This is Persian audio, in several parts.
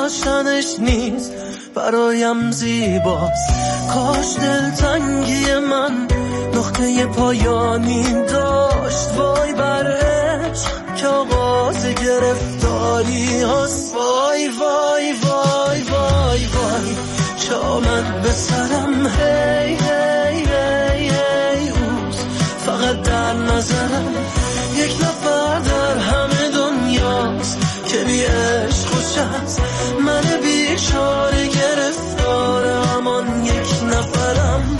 داشتنش نیست برایم زیباست. کاش دلتنگی من نقطه پایانی داشت. وای بر عشق که آغاز گرفتاری هست. وای وای وای وای وای چه آمد به سرم. هی هی هی هی اوست فقط در نظرم. یک نفر در همه دنیاست که بی عشق خوش است. من بیچاره گرفتار همان یک نفرم.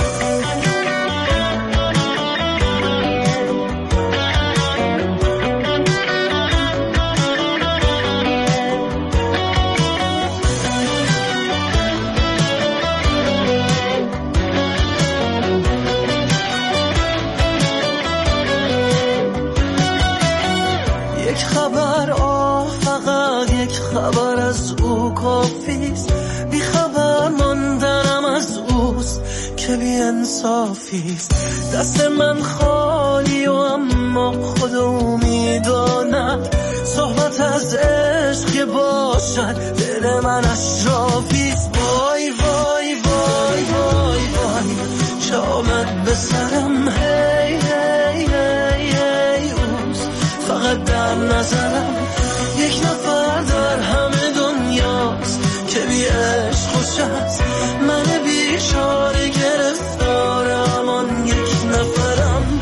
یک خبر فقط یک خبر از او کافیست. بی خبر ماندنم از اوست که بی انصافیست. دست من خالی و اما خودو میداند. صحبت از عشق باشد دل من اشرافیست. وای وای وای وای وای چه آمد به سرم. هی هی هی هی اوست فقط در نظرم. یک نفر در همه دنیاست که بی عشق خوش است. من بیچاره گرفتار همان یک نفرم.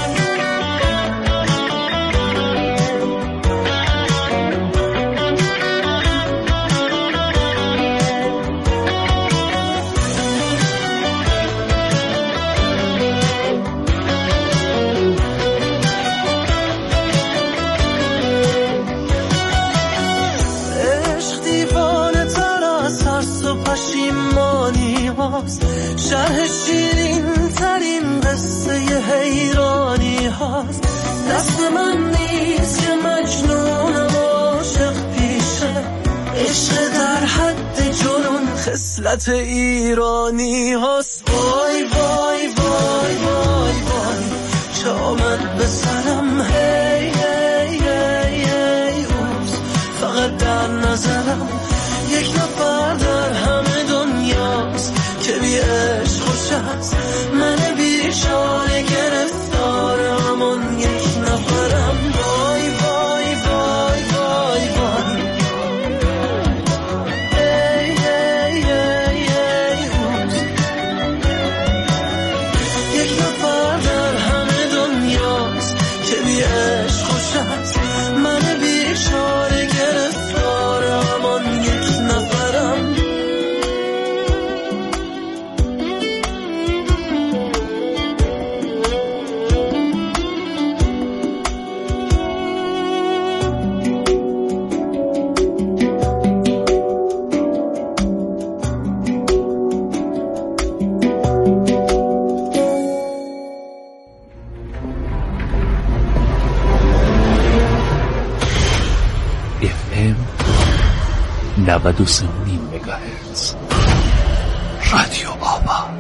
شرح شیرین ترین قصه حیرانی هاست. دست من نیست که مجنونم عاشق پیشه. عشق در حد جنون خصلت ایرانی هاست. وای وای وای وای وای چه آمد به سرم. هی هی هی هی اوست فقط در نظرم. یک نفر در همه دنیاست که بی عشق خوش است. من بیچاره گرفتار همان یک نفرم. وای وای وای وای وای ای ای ای ای اوست. یک نفر در همه دنیاست که بی عشق خوش است. من بیچاره گرفتار همان یک نفرم. FM 93 مگاهرتز رادیو آبا.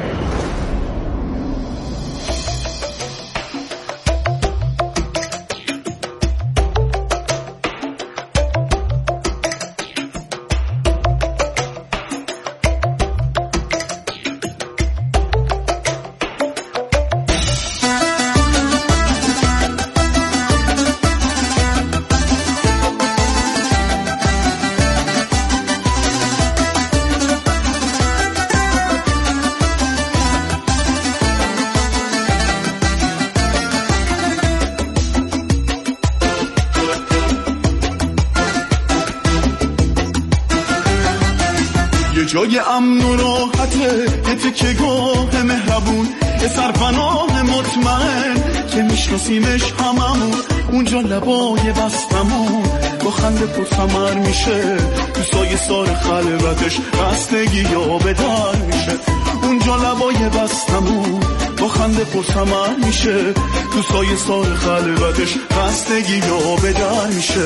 جای امن و راحته، یه تکه گاه مهربون، یه سرپناه مطمئن که میشناسیمش هممون. اونجا لبای بستمون با خنده پرثمر میشه، تو سایه سار خلوتش خستگی یا بدر میشه. اونجا لبای بستمون با خنده پرثمر میشه، تو سایه سار خلوتش خستگی یا بدر میشه.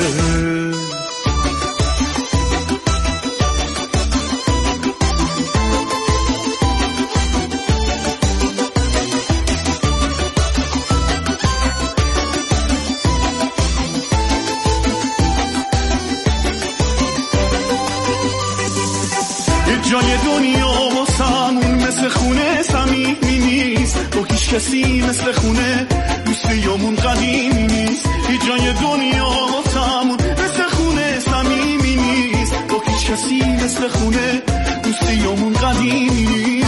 جای دنیا واسمون مثل خونه صمیمی نیست، با هیچ کسی مثل خونه دوستیامون قدیمی نیست. جای دنیا واسمون مثل خونه صمیمی نیست، با هیچ کسی مثل خونه دوستیامون قدیمی نیست.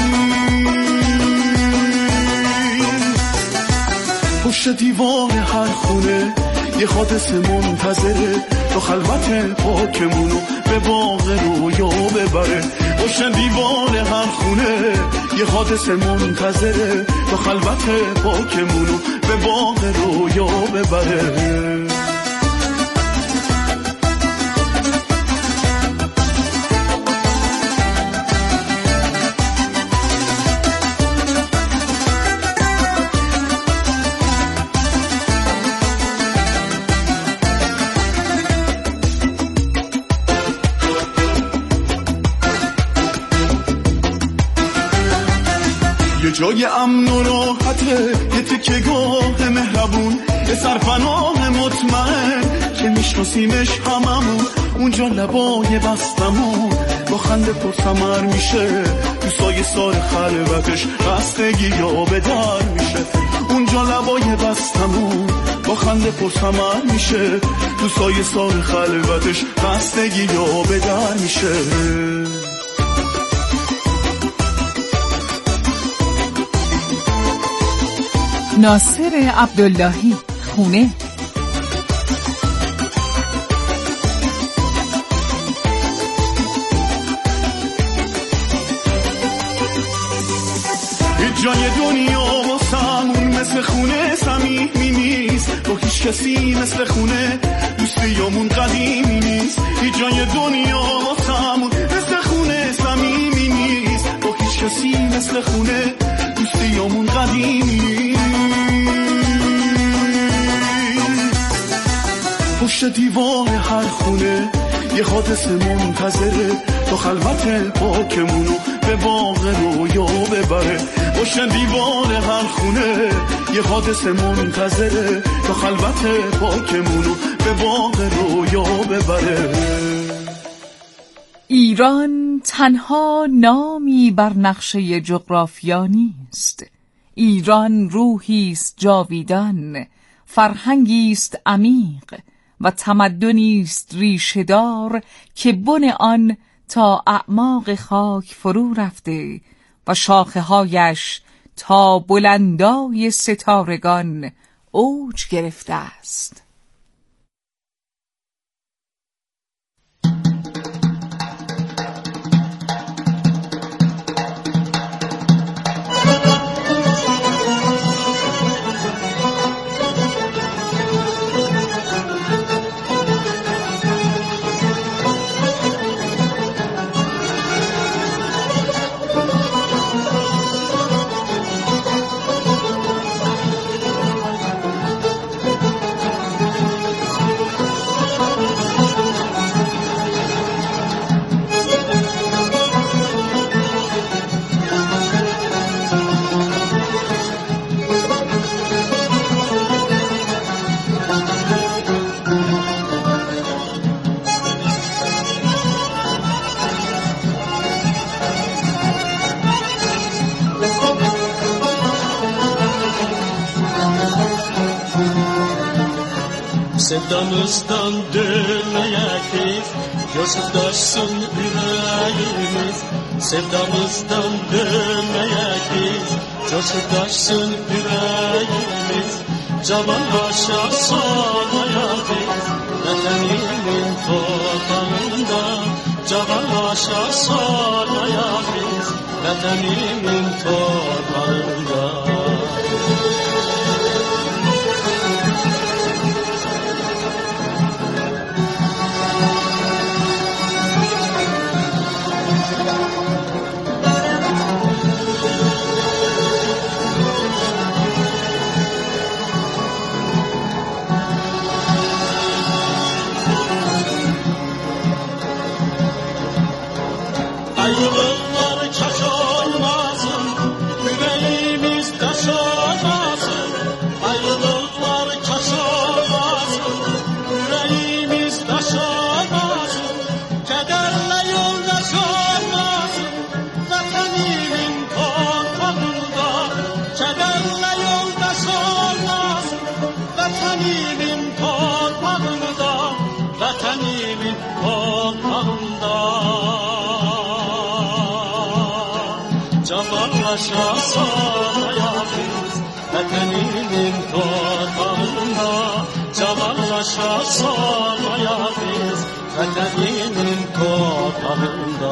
پشت دیوار هر خونه یه حادثه منتظره، تا خلوت پاکمونو به باغ رویا ببره. پشت دیوار هر خونه یه حادثه منتظره، تا خلوت پاکمونو به باغ رویا ببره. یه جای امن و راحته، یه تکیه‌گاه مهربون، یه سرپناه مطمئن که میشناسیمش هممون. اونجا لبای بستمون با خنده پرثمر میشه، تو سایه سار خلوتش خستگی یا به در میشه. اونجا لبای بستمون با خنده پرثمر میشه، تو سایه سار خلوتش خستگی یا به در میشه. ناصر عبداللهی، خونه. جای دنیا واسمون مثل خونه صمیمی نیست، با هیچ کسی مثل خونه دوستیامون قدیمی نیست. جای دنیا واسمون مثل خونه صمیمی نیست، با هیچ کسی مثل خونه دوستیامون قدیمی نیست. پشت دیوار هر خونه یه حادثه منتظره، تا خلوت پاکمونو به باغ رویا ببره. پشت دیوار هر خونه یه حادثه منتظره، تا خلوت پاکمونو به باغ رویا ببره. ایران تنها نامی بر نقشه جغرافیا نیست. ایران روحی است جاویدان، فرهنگی است عمیق و تمدنی است ریشه‌دار که بن آن تا اعماق خاک فرو رفته و شاخه‌هایش تا بلندای ستارگان اوج گرفته است. Sevdamızdan dönmeyekiz, gözdaşsın yüreğimiz. Sevdamızdan dönmeyekiz, gözdaşsın yüreğimiz. Cavan başa salayakiz, vatanimin toprağında. Cavan başa salayakiz, vatanimin toprağında. Ayrılıklar kaç olmasın, yüreğimiz taş olmasın. Ayrılıklar kaç olmasın, yüreğimiz taş olmasın. Kederle yoldaş olmasın, cavallaşasaya biz Vətənimin torpağında cavallaşasaya biz Vətənimin torpağında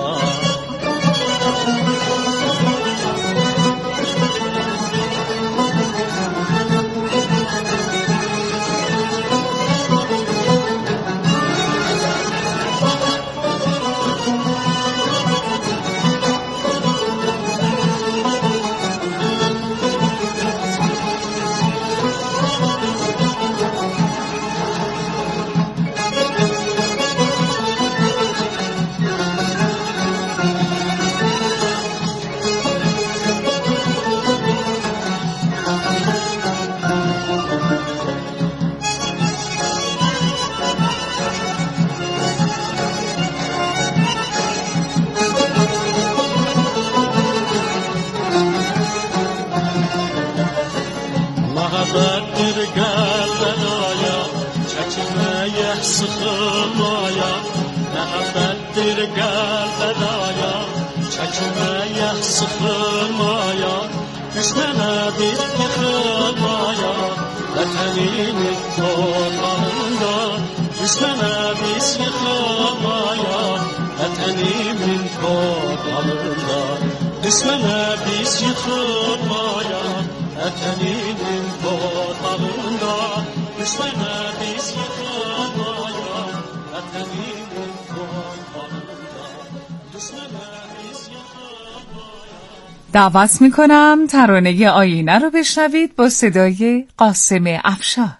Məhəbbətdir qəlbəlaya, çəkinməyək sıxılmaya. Məhəbbətdir qəlbəlaya, çəkinməyək sıxılmaya. Düşmənə biz yıxılmaya, vətənimin torpağında. Düşmənə biz yıxılmaya, vətənimin torpağında. Düşmənə biz yıxılmaya, vətənimin torpağında. Düşmənə biz yıxılmaya, vətənimin torpağında. Düşmənə biz yıxılmaya. دعوت میکنم ترانه آینه رو بشنوید با صدای قاسم افشار.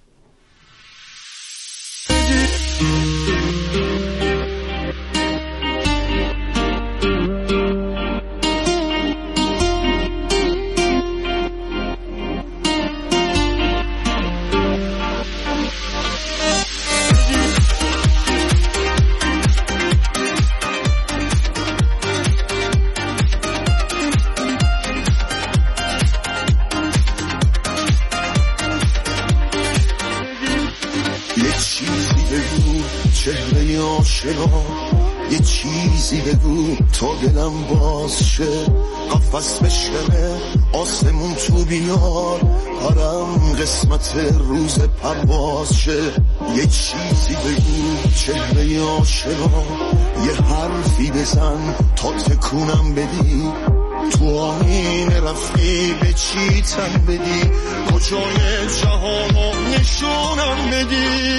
چهره آشنا یه چیزی بگو تا دلم باز شه قفس بشکنه آسمون تو بیار پرم قسمت روز پرواز شه یه چیزی بگو چهره آشنا یه حرفی بزن تا تکونم بدی تو آینه رفتی به چی تن بدی کجای جهانو نشونم بدی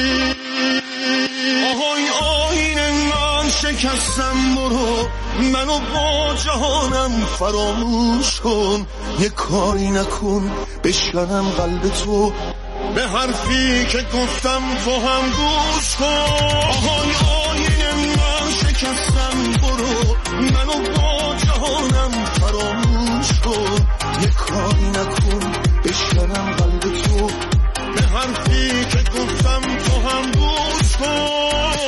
آهای آینه من شکستم برو منو با جهانم فراموش کن یه کاری نکن بشکنم قلب تو به حرفی که گفتم تو هم گوش کن آهای آینه من شکستم برو منو با جهانم فراموش کن یه کاری نکن بشکنم قلب تو به حرفی که گفتم تو هم گوش کن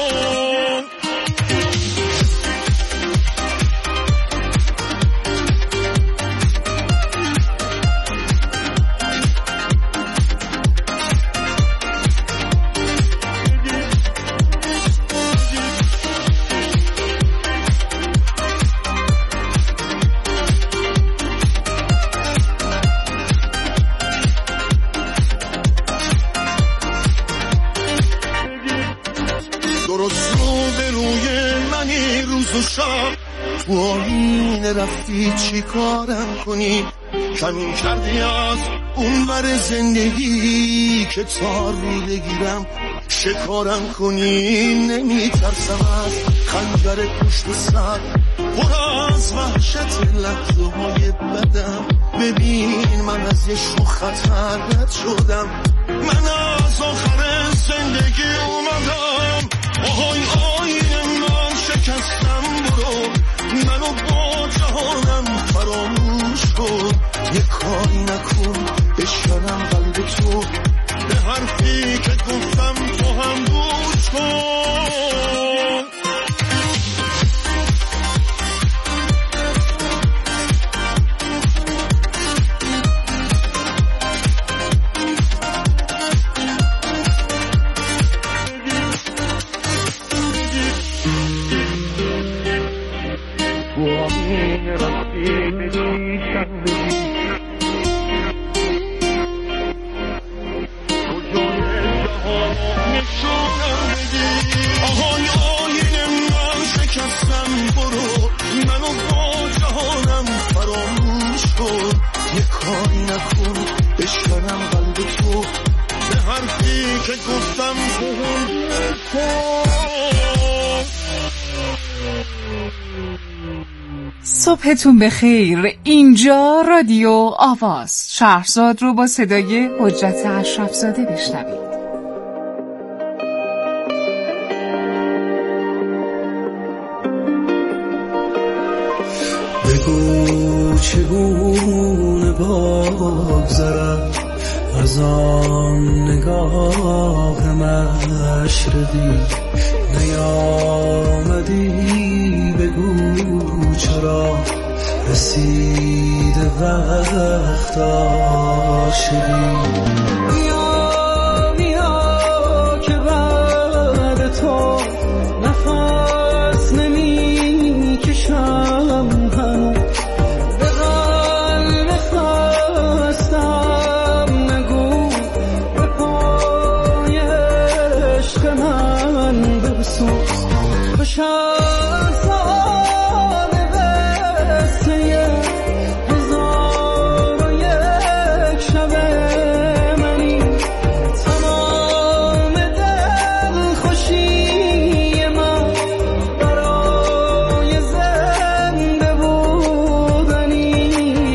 تو آینه رفتی چی کارم کنی کمین کردی از اون ور زندگی که تار رو بگیرم شکارم کنی نمی ترسم از خنجر پشت سر پر از وحشت لحظه های بدم ببین من از یه شوخ خطر رد شدم من از آخر زندگی اومدم آهای آینه من شکستم برو منو با جهانم فراموش کن یه کاری نکن بشکنم قلب تو به حرفی که گفتم تو هم گوش کن که گفتم صبحتون بخیر. اینجا رادیو آواز. شهرزاد رو با صدای حجت اشرفزاده بشنوید. بگو چگونه بگذرم از آن نگاه مشرقی، نیامدی بگو چرا رسیده وقت عاشقی. بیا که بعد تو نفس نمی کشم، هنو به قلب خستم نگو به پای عشق من بسوز. بشم ساده بسته 1001 شب منی، تمام دل خوشی من برای زنده بودنی.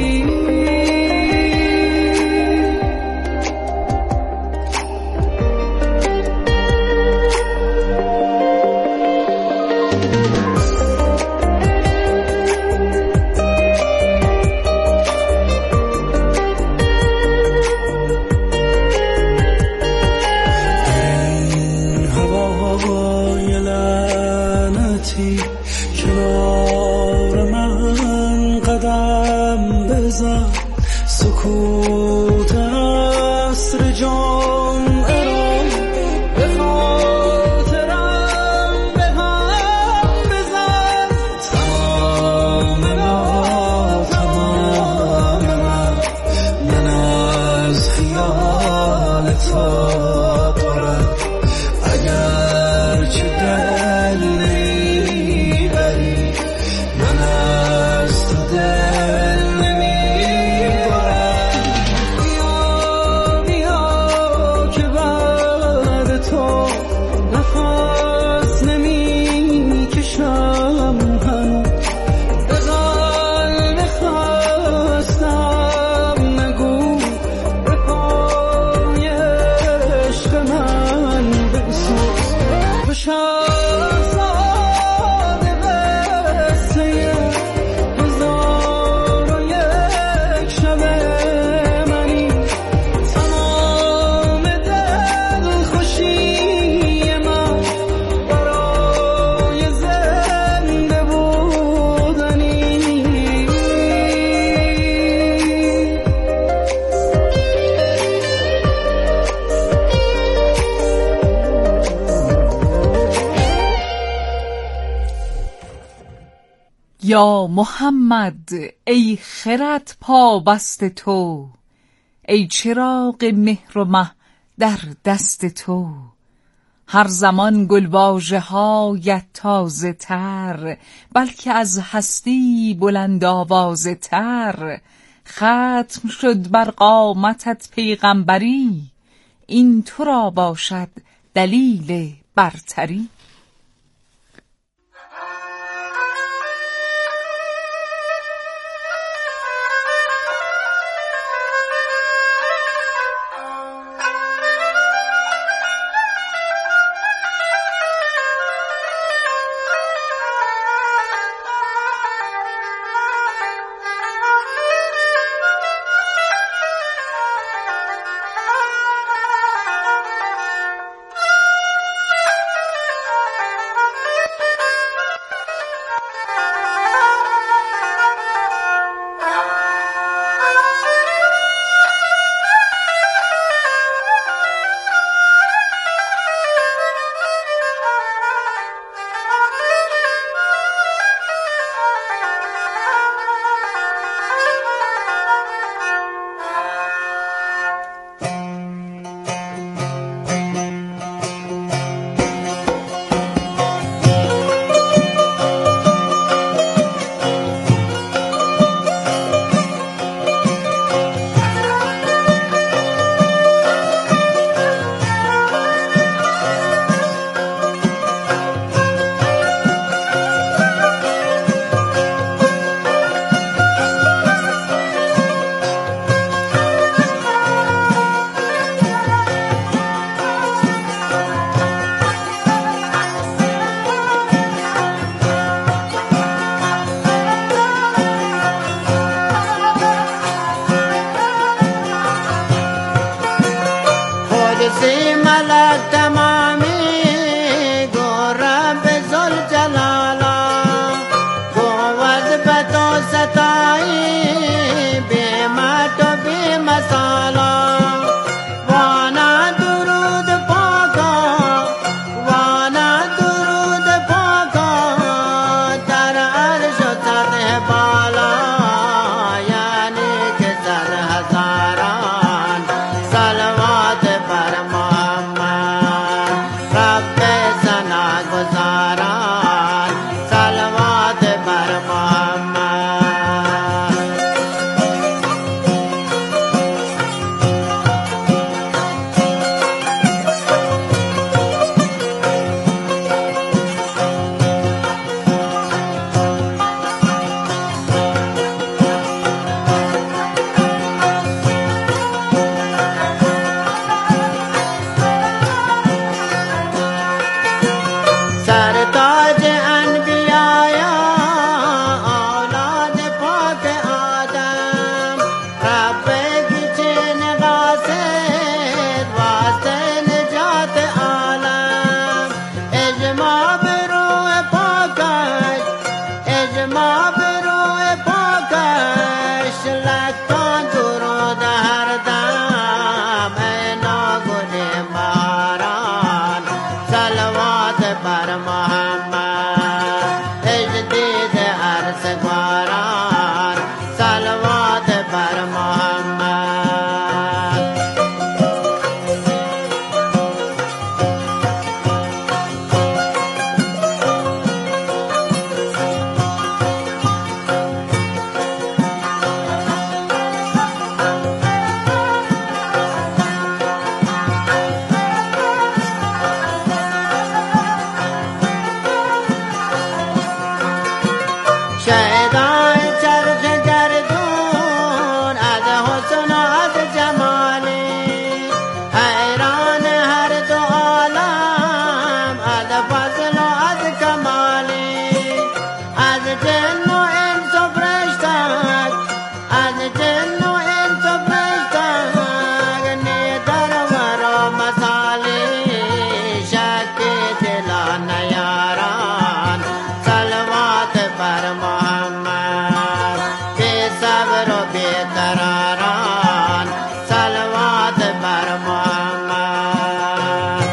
این هوای لعنتی کنار من قدم بزن، سکوت عصر جمعه را به خاطرم به هم بزن. تمام ما تمام من از خیال تا پرم، اگر چه دل نمیبری من از تو دل نمیبرم. بیا که بعد تو نفس نمی کشم، هنو به قلب خستم نگو به پای عشق من بسوز. بشم ساده بسته 1001 شب منی، تمام دل خوشی من برای زنده بودنی. یا محمد ای خرد پابست تو، ای چراغ مهر و مه در دست تو. هر زمان گلواژه هایت تازه تر، بلکه از هستی بلند آوازه تر. ختم شد بر قامتت پیغمبری، این تو را باشد دلیل برتری. بر محمد بی صبر و بیقراران صلوات بر محمد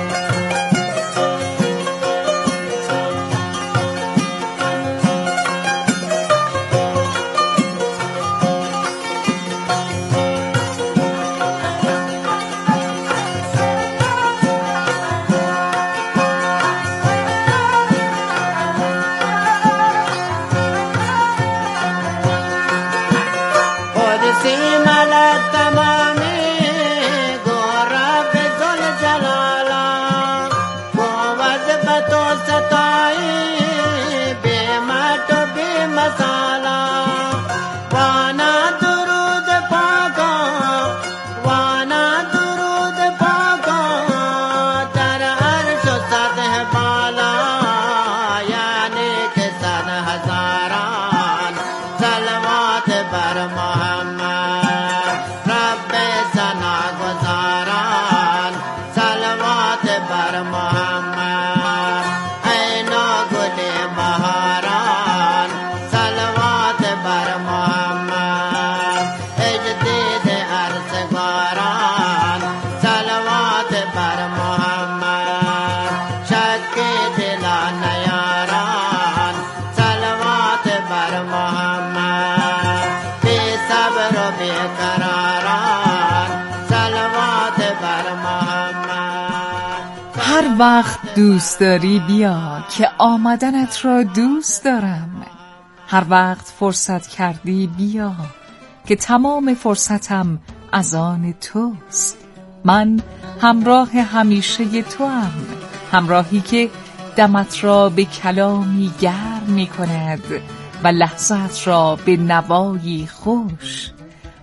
هر وقت دوست داری بیا که آمدنت را دوست دارم. هر وقت فرصت کردی بیا که تمام فرصتم از آن توست. من همراه همیشه توام، همراهی که دمت را به کلامی گرم می کند و لحظت را به نوایی خوش.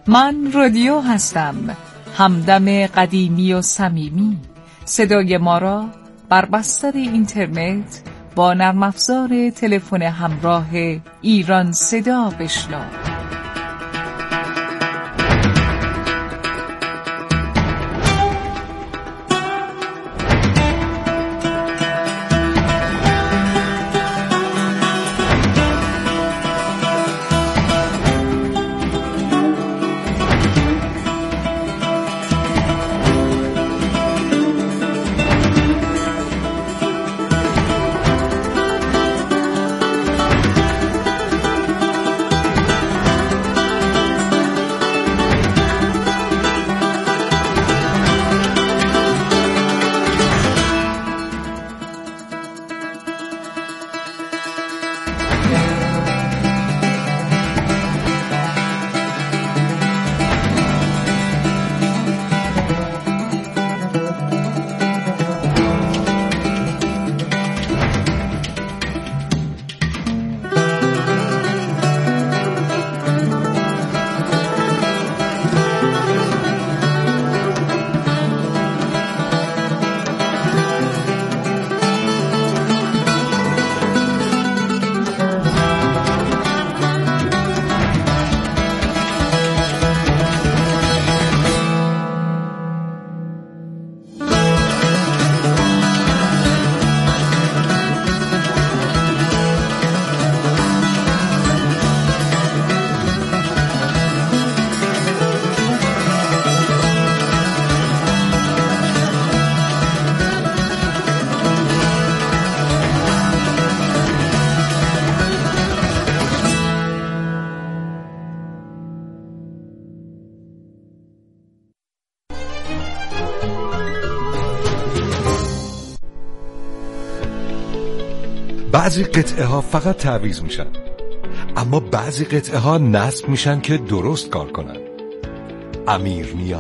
من رادیو هستم، همدم قدیمی و صمیمی. صدای ما را بر بستر اینترنت با نرم افزار تلفن همراه ایران صدا بشنو. بعضی قطعه ها فقط تعویض میشن، اما بعضی قطعه ها نصب میشن که درست کار کنن. امیرنیا،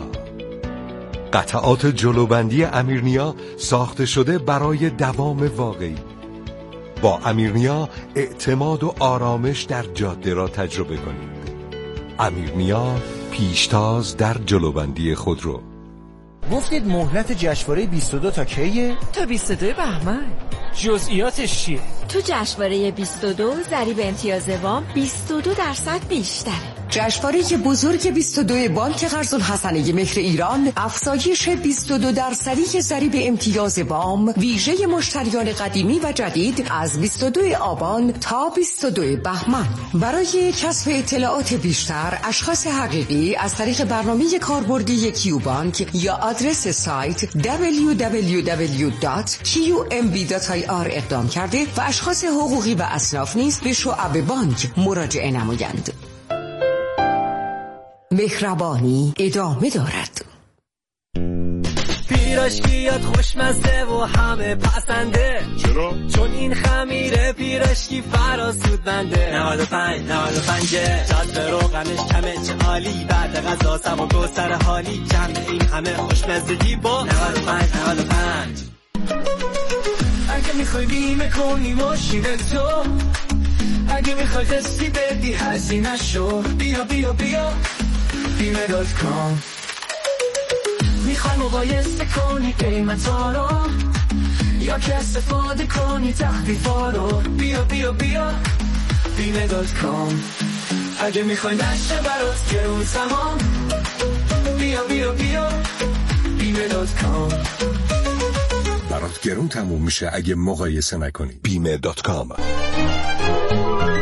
قطعات جلوبندی امیرنیا ساخته شده برای دوام واقعی. با امیرنیا اعتماد و آرامش در جاده را تجربه کنید. امیرنیا، پیشتاز در جلوبندی خودرو. گفتید مهلت جشنواره 22 تا کیه؟ تا 22 بهمن. جزئیاتش چیه؟ تو جشنواره 22 ضریب امتیاز وام 22% بیشتره. جشنواره بزرگ 22 بانک قرض الحسنه مهر ایران افزایش 22% ضریب امتیاز وام ویژه مشتریان قدیمی و جدید از 22 آبان تا 22 بهمن. برای کسب اطلاعات بیشتر اشخاص حقیقی از طریق برنامه کاربردی کیوبانک یا آدرس سایت www.qmb.ir اقدام کرده و اشخاص حقوقی و اصناف نیز به شعب بانک مراجعه نمایند. مهربانی ادامه دارد. پیراشکیات خوشمزه و همه پسنده. چرا؟ چون این خمیره پیراشکی فراسود بنده. 95 جد روغنش کمه چه عالی. بعد غذا سم و گوسر حالی. جمع این همه خوشمزگی با 95. اگه میخوای بیمه کنی ماشین تو، اگه میخوای قسطی بدی هزینه شو، بیا بیمه.com. میخوای مقایسه کنی قیمتا رو یا که استفاده کنی تخفیفا رو، بیا بیمه.com. اگه میخوای نشه برات گرون تمام، بیا بیمه.com. برات گرون تموم میشه اگه مقایسه نکنی. بیمه.com.